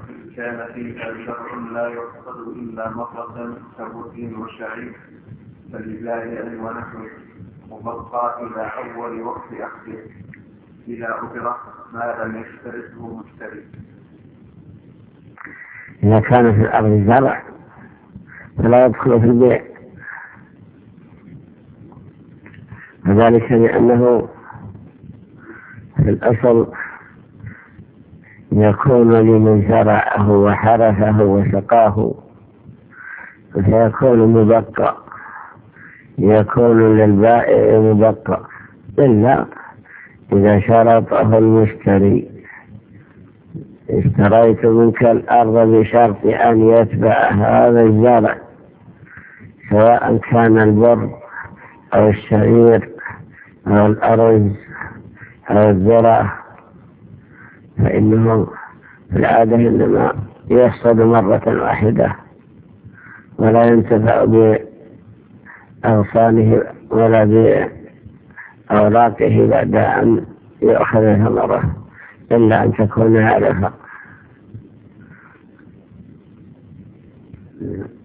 كان فيها زرع لا يحصد إلا مرة كبر وشعير فلله أن ونحوه وبقى إلى أول وقت أخذه إذا أجره ما لم يشترطه مشتري. إذا كان في الأرض زرع فلا يدخل في البيع، وذلك لأنه في الأصل يكون لمن زرعه وحرثه وسقاه، فيكون مبقى، يكون للبائع مبقى، إلا إذا شرطه المشتري: اشتريت منك الأرض بشرط أن يتبع هذا الزرع، سواء كان البر أو الشعير أو الأرز أو الذرة، فإنه في العادة إنما يحصد مرة واحدة ولا ينتفع بأغصانه ولا بأوراقه بعد أن يأخذ ثمره، إلا أن تكون علفا.